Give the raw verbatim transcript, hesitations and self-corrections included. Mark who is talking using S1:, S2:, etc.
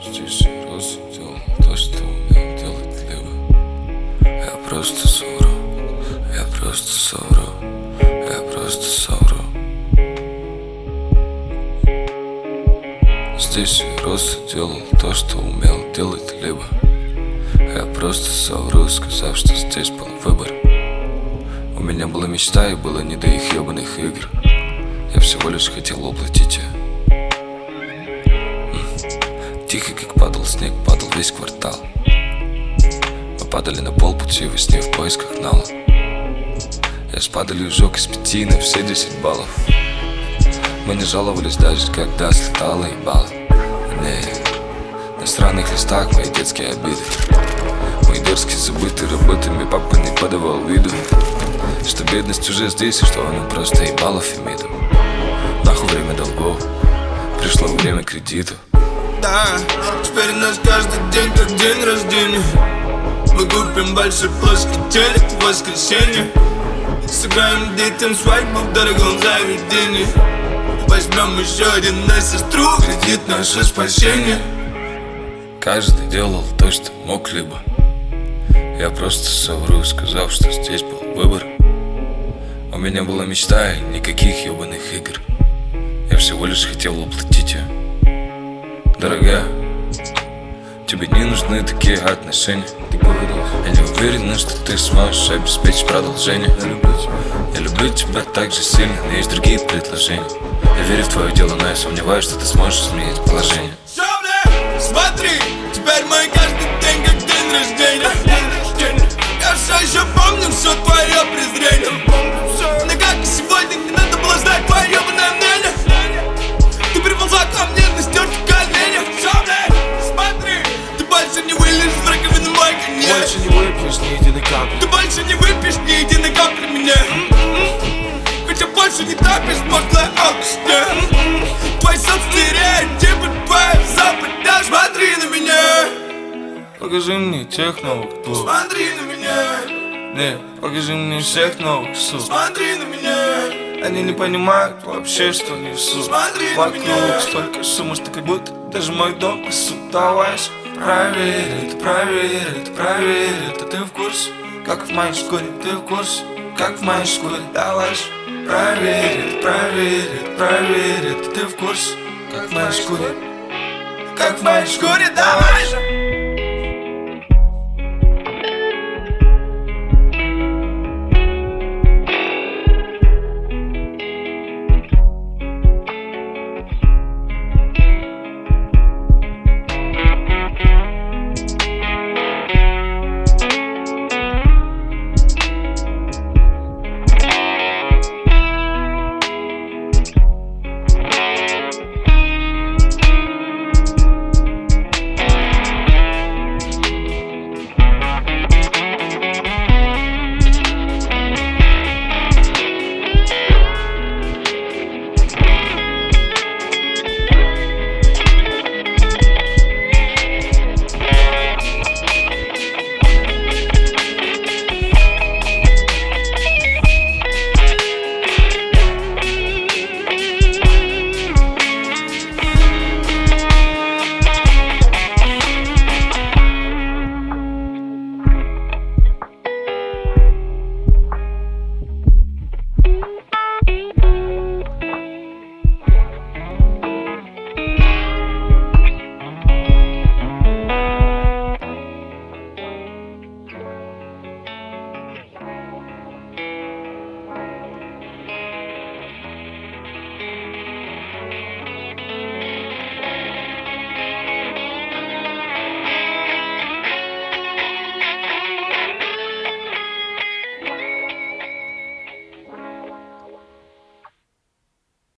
S1: Здесь я рос, делал то, что умел делать либо. Я просто совру, я просто совру, я просто совру. Здесь я рос и делал то, что умел делать либо. Я просто совру, сказав, что здесь был выбор. У меня была мечта и было не до их ебаных игр. Я всего лишь хотел воплотить ее. Тихо, как падал снег, падал весь квартал. Мы падали на полпути во сне в поисках нала. Я с падалью сжег из пяти на все десять баллов. Мы не жаловались даже, когда слетало ебало. Не, на странных листах мои детские обиды. Мои дерзкие забытые работами папа не подавал виду, что бедность уже здесь и что она просто ебала Фемиду. Нахуй время долгов, пришло время кредитов.
S2: Да, теперь у нас каждый день как день рождения. Мы купим большой плоский телек в воскресенье. Сыграем детям свадьбу в дорогом заведении. Возьмем еще один на сестру, кредит наше спасение.
S1: Каждый делал то, что мог либо. Я просто совру, сказав, что здесь был выбор. У меня была мечта и никаких ебаных игр. Я всего лишь хотел воплотить ее. Дорогая, тебе не нужны такие отношения. Ты говоришь, я не уверена, что ты сможешь обеспечить продолжение. Я люблю тебя, я люблю тебя так же сильно, но есть другие предложения. Я верю в твое дело, но я сомневаюсь, что ты сможешь изменить положение.
S2: Смотри, теперь мой каждый день как день рождения. Я все еще помню все твое презрение. Но как и сегодня не надо было ждать твое ебаное мнение. Ты приползла ко мне на стертых коленях. Смотри, ты больше не вылезешь в раковину мой коньяк.
S3: Больше не выпьешь ни единой капли.
S2: Ты больше не выпьешь ни единой капли меня. Ведь я больше не топишь пошлая алкашня. Твой соцстереотипы, твоя западня. Смотри на меня,
S3: Покажи мне тех новых клуб.
S2: смотри на меня,
S3: Не, покажи мне всех новых суп.
S2: смотри на меня,
S3: Они не понимают вообще, что несут.
S2: смотри на меня.
S3: Вокруг столько шума, что как будто даже мой дом пасут. Давай же, проверь это, проверь это, проверь это. Ты в курсе, как в моей шкуре? Ты в курсе, как в моей шкуре? Давай же, проверь это, проверь это, проверь это. Ты в курсе, как в моей шкуре? Как в моей шкуре?
S2: Давай же.